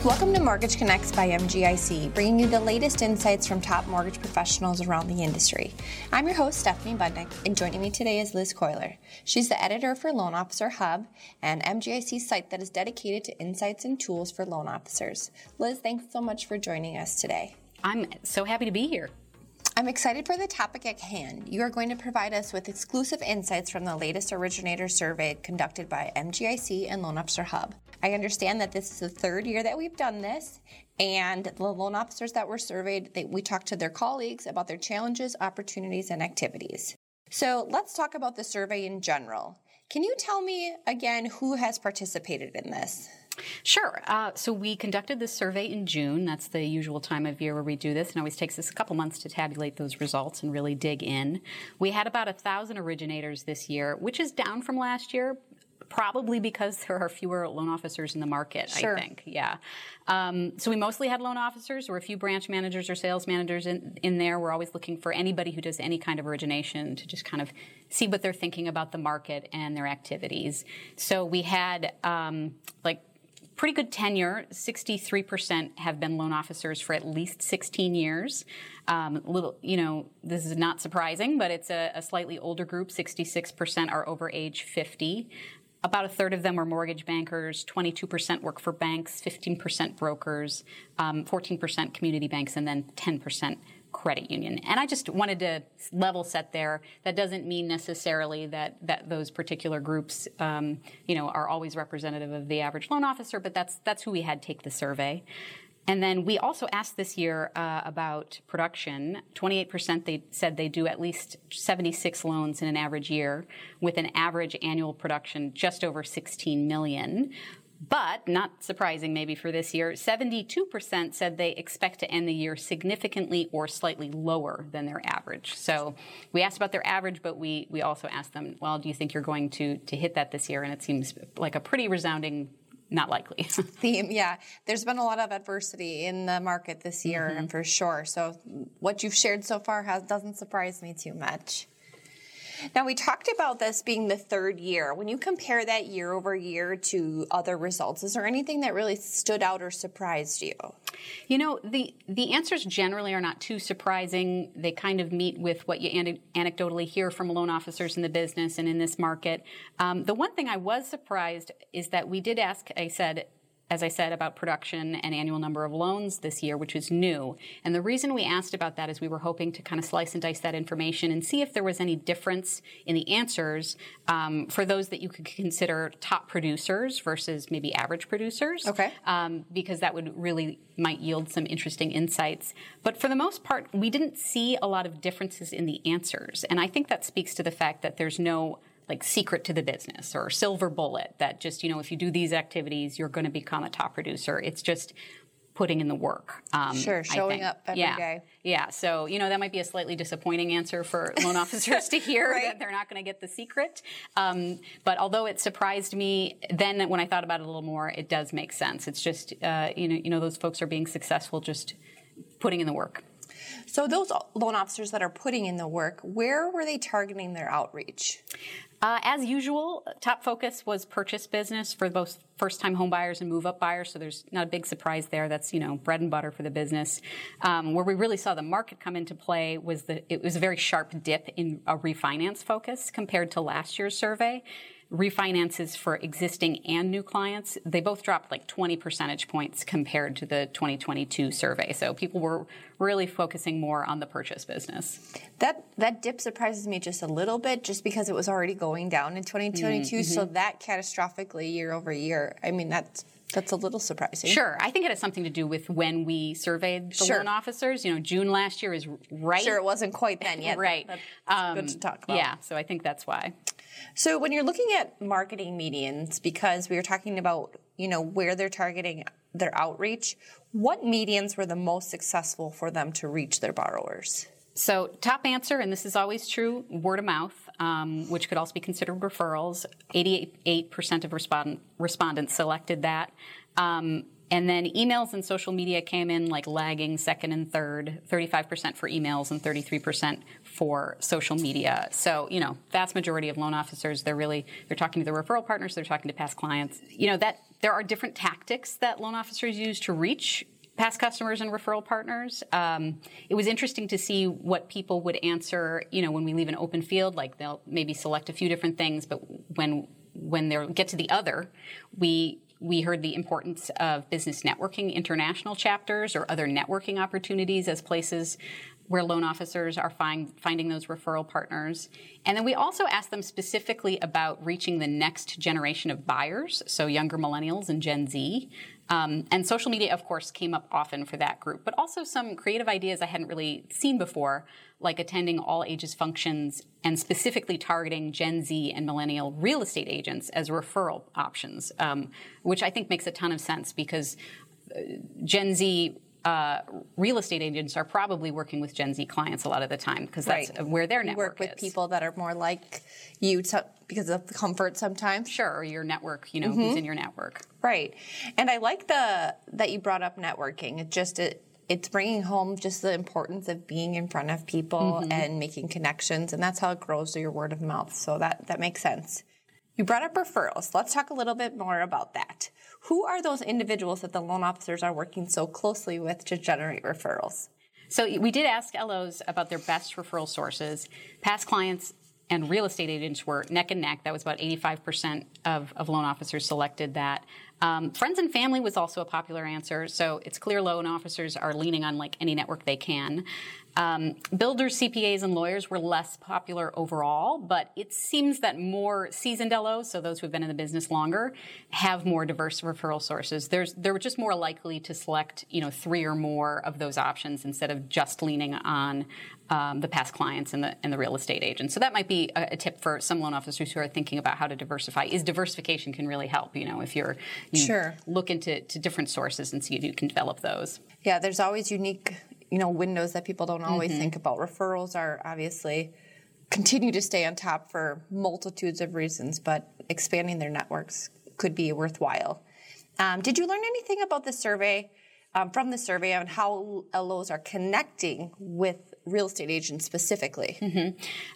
Welcome to Mortgage Connects by MGIC, bringing you the latest insights from top mortgage professionals around the industry. I'm your host, Stephanie Budnick, and joining me today is Liz Coiler. She's the editor for Loan Officer Hub, an MGIC site that is dedicated to insights and tools for loan officers. Liz, thanks so much for joining us today. I'm so happy to be here. I'm excited for the topic at hand. You are going to provide us with exclusive insights from the latest originator survey conducted by MGIC and Loan Officer Hub. I understand that this is the third year that we've done this, and the loan officers that were surveyed, we talked to their colleagues about their challenges, opportunities, and activities. So let's talk about the survey in general. Can you tell me again who has participated in this? Sure. So we conducted this survey in June. That's the usual time of year where we do this. It always takes us a couple months to tabulate those results and really dig in. We had about 1,000 originators this year, which is down from last year, probably because there are fewer loan officers in the market, Sure. I think. Yeah. So we mostly had loan officers. There were a few branch managers or sales managers in there. We're always looking for anybody who does any kind of origination to just kind of see what they're thinking about the market and their activities. So we had pretty good tenure. 63% have been loan officers for at least 16 years. This is not surprising, but it's a slightly older group. 66% are over age 50. About a third of them are mortgage bankers, 22% work for banks, 15% brokers, 14% community banks, and then 10% credit union. And I just wanted to level set there. That doesn't mean necessarily that those particular groups, are always representative of the average loan officer, but that's who we had take the survey. And then we also asked this year about production. 28% they said they do at least 76 loans in an average year, with an average annual production just over 16 million. But, not surprising maybe for this year, 72% said they expect to end the year significantly or slightly lower than their average. So we asked about their average, but we also asked them, well, do you think you're going to hit that this year? And it seems like a pretty resounding not likely. Theme, yeah. There's been a lot of adversity in the market this year, for sure. So what you've shared so far doesn't surprise me too much. Now, we talked about this being the third year. When you compare that year over year to other results, is there anything that really stood out or surprised you? You know, the answers generally are not too surprising. They kind of meet with what you anecdotally hear from loan officers in the business and in this market. The one thing I was surprised is that we did ask, as I said, about production and annual number of loans this year, which is new. And the reason we asked about that is we were hoping to kind of slice and dice that information and see if there was any difference in the answers for those that you could consider top producers versus maybe average producers. Okay. Because that might yield some interesting insights. But for the most part, we didn't see a lot of differences in the answers. And I think that speaks to the fact that there's no secret to the business or silver bullet that just, if you do these activities, you're going to become a top producer. It's just putting in the work. Sure, showing up every day. Yeah, so, that might be a slightly disappointing answer for loan officers to hear, right? That they're not going to get the secret. But although it surprised me, then when I thought about it a little more, it does make sense. It's just, those folks are being successful just putting in the work. So those loan officers that are putting in the work, where were they targeting their outreach? As usual, top focus was purchase business for both first-time home buyers and move-up buyers, so there's not a big surprise there. That's, bread and butter for the business. Where we really saw the market come into play was it was a very sharp dip in a refinance focus compared to last year's survey. Refinances for existing and new clients, they both dropped 20 percentage points compared to the 2022 survey. So people were really focusing more on the purchase business. That dip surprises me just a little bit, just because it was already going down in 2022. So that catastrophically year over year, that's a little surprising. Sure. I think it has something to do with when we surveyed the loan officers. June last year is right. Sure, it wasn't quite then yet. Right. That's good to talk about. Yeah, so I think that's why. So when you're looking at marketing medians, because we were talking about, where they're targeting their outreach, what medians were the most successful for them to reach their borrowers? So top answer, and this is always true, word of mouth, which could also be considered referrals. 88% of respondents selected that. And then emails and social media came in like lagging second and third, 35% for emails and 33% for social media. So, vast majority of loan officers, they're talking to their referral partners, they're talking to past clients. That there are different tactics that loan officers use to reach past customers and referral partners. It was interesting to see what people would answer, when we leave an open field, like they'll maybe select a few different things, but when they get to the other, we heard the importance of business networking, international chapters, or other networking opportunities as places where loan officers are finding those referral partners. And then we also asked them specifically about reaching the next generation of buyers, so younger millennials and Gen Z. And social media, of course, came up often for that group, but also some creative ideas I hadn't really seen before, like attending all ages functions and specifically targeting Gen Z and millennial real estate agents as referral options, which I think makes a ton of sense because Gen Z real estate agents are probably working with Gen Z clients a lot of the time because that's where their network is. You work with people that are more like you because of the comfort sometimes. Sure, or your network, who's in your network. Right. And I like that you brought up networking. It's bringing home just the importance of being in front of people and making connections, and that's how it grows through your word of mouth. So that makes sense. You brought up referrals. Let's talk a little bit more about that. Who are those individuals that the loan officers are working so closely with to generate referrals? So we did ask LOs about their best referral sources. Past clients and real estate agents were neck and neck. That was about 85% of loan officers selected that. Friends and family was also a popular answer. So it's clear loan officers are leaning on like any network they can. Builders, CPAs, and lawyers were less popular overall, but it seems that more seasoned LOs, so those who have been in the business longer, have more diverse referral sources. They're just more likely to select, 3 or more of those options instead of just leaning on the past clients and the real estate agents. So that might be a tip for some loan officers who are thinking about how to diversify. Diversification can really help, if you look into different sources and see if you can develop those. Yeah, there's always unique windows that people don't always think about. Referrals are obviously continue to stay on top for multitudes of reasons, but expanding their networks could be worthwhile. Did you learn anything about the survey, from the survey on how LOs are connecting with real estate agents specifically?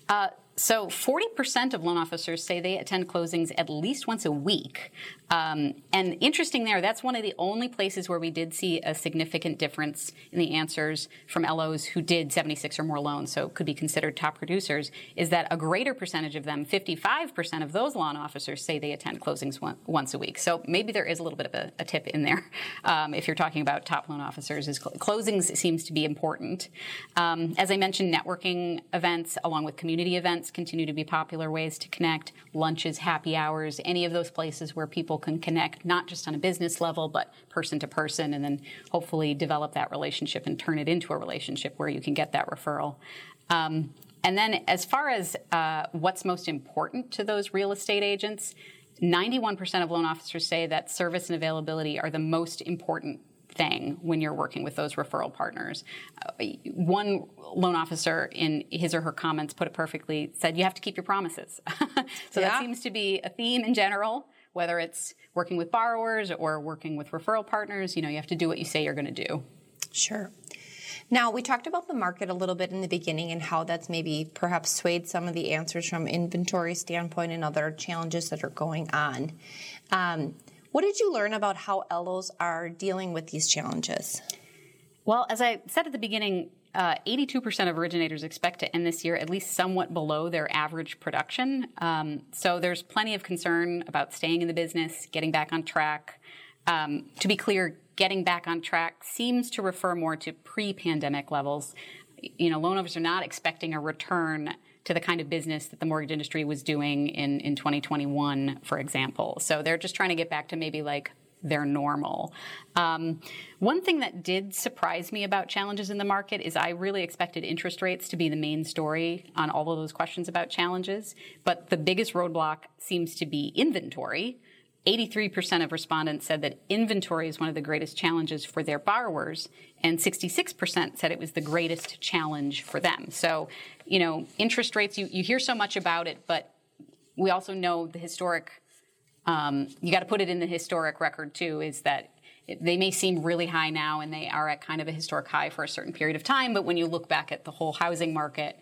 So 40% of loan officers say they attend closings at least once a week. And interesting there, that's one of the only places where we did see a significant difference in the answers from LOs who did 76 or more loans, so could be considered top producers, is that a greater percentage of them, 55% of those loan officers, say they attend closings once a week. So maybe there is a little bit of a tip in there if you're talking about top loan officers. Closings seems to be important. As I mentioned, networking events along with community events continue to be popular ways to connect. Lunches, happy hours, any of those places where people can connect, not just on a business level, but person to person, and then hopefully develop that relationship and turn it into a relationship where you can get that referral. And then as far as what's most important to those real estate agents, 91% of loan officers say that service and availability are the most important thing when you're working with those referral partners. One loan officer in his or her comments put it perfectly, said you have to keep your promises. So that seems to be a theme in general, whether it's working with borrowers or working with referral partners. You have to do what you say you're going to do. Sure. Now, we talked about the market a little bit in the beginning and how that's maybe perhaps swayed some of the answers from inventory standpoint and other challenges that are going on. What did you learn about how LOs are dealing with these challenges? Well, as I said at the beginning, 82% of originators expect to end this year at least somewhat below their average production. So there's plenty of concern about staying in the business, getting back on track. To be clear, getting back on track seems to refer more to pre-pandemic levels. Loan officers are not expecting a return to the kind of business that the mortgage industry was doing in 2021, for example. So they're just trying to get back to maybe like their normal. One thing that did surprise me about challenges in the market is I really expected interest rates to be the main story on all of those questions about challenges. But the biggest roadblock seems to be inventory. 83% of respondents said that inventory is one of the greatest challenges for their borrowers, and 66% said it was the greatest challenge for them. So, interest rates, you hear so much about it, but we also know the historic, you got to put it in the historic record too, is that they may seem really high now, and they are at kind of a historic high for a certain period of time, but when you look back at the whole housing market,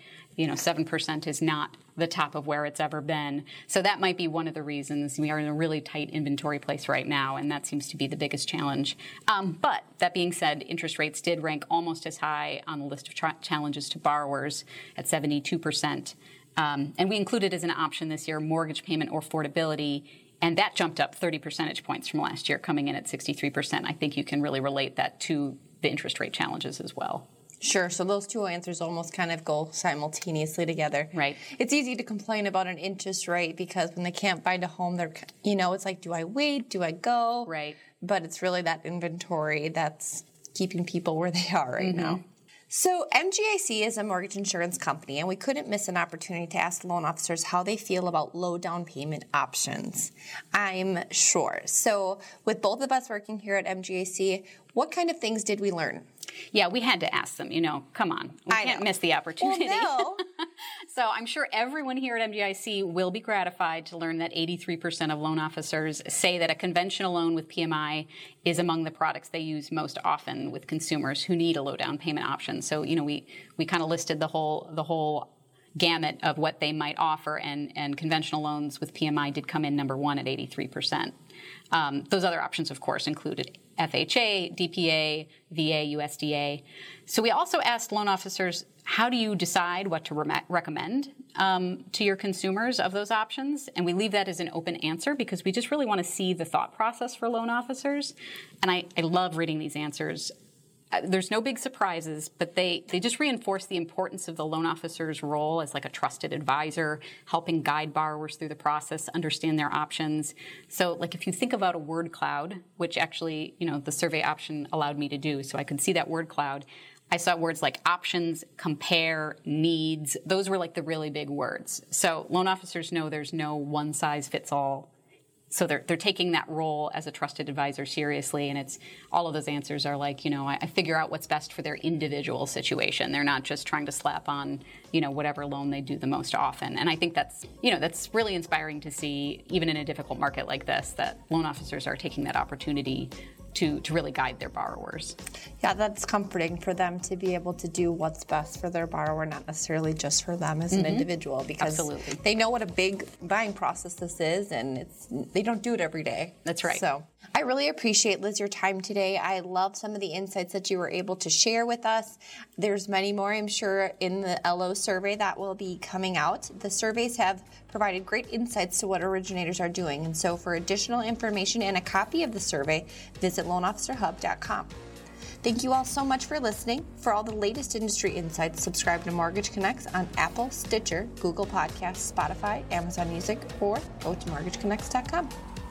7% is not the top of where it's ever been. So that might be one of the reasons. We are in a really tight inventory place right now, and that seems to be the biggest challenge. But that being said, interest rates did rank almost as high on the list of challenges to borrowers at 72%. And we included as an option this year mortgage payment or affordability, and that jumped up 30 percentage points from last year, coming in at 63%. I think you can really relate that to the interest rate challenges as well. Sure. So those two answers almost kind of go simultaneously together. Right. It's easy to complain about an interest rate because when they can't find a home, they're, it's like, do I wait? Do I go? Right. But it's really that inventory that's keeping people where they are right now. So MGIC is a mortgage insurance company, and we couldn't miss an opportunity to ask loan officers how they feel about low down payment options. I'm sure. So with both of us working here at MGIC, what kind of things did we learn? Yeah, we had to ask them, come on. We can't miss the opportunity. Well, no. So I'm sure everyone here at MGIC will be gratified to learn that 83% of loan officers say that a conventional loan with PMI is among the products they use most often with consumers who need a low down payment option. So, we kind of listed the whole gamut of what they might offer, and conventional loans with PMI did come in number one at 83%. Those other options, of course, included FHA, DPA, VA, USDA. So we also asked loan officers, how do you decide what to recommend to your consumers of those options? And we leave that as an open answer because we just really want to see the thought process for loan officers. And I love reading these answers. There's no big surprises, but they just reinforce the importance of the loan officer's role as like a trusted advisor, helping guide borrowers through the process, understand their options. So like if you think about a word cloud, which actually, the survey option allowed me to do, so I could see that word cloud, I saw words like options, compare, needs. Those were like the really big words. So loan officers know there's no one size fits all. So they're taking that role as a trusted advisor seriously, and it's all of those answers are like, I figure out what's best for their individual situation. They're not just trying to slap on, whatever loan they do the most often. And I think that's really inspiring to see, even in a difficult market like this, that loan officers are taking that opportunity to really guide their borrowers. Yeah, that's comforting for them to be able to do what's best for their borrower, not necessarily just for them as an individual, because Absolutely. They know what a big buying process this is, and they don't do it every day. That's right. So I really appreciate, Liz, your time today. I love some of the insights that you were able to share with us. There's many more, I'm sure, in the LO survey that will be coming out. The surveys have provided great insights to what originators are doing. And so for additional information and a copy of the survey, visit loanofficerhub.com. Thank you all so much for listening. For all the latest industry insights, subscribe to Mortgage Connects on Apple, Stitcher, Google Podcasts, Spotify, Amazon Music, or go to mortgageconnects.com.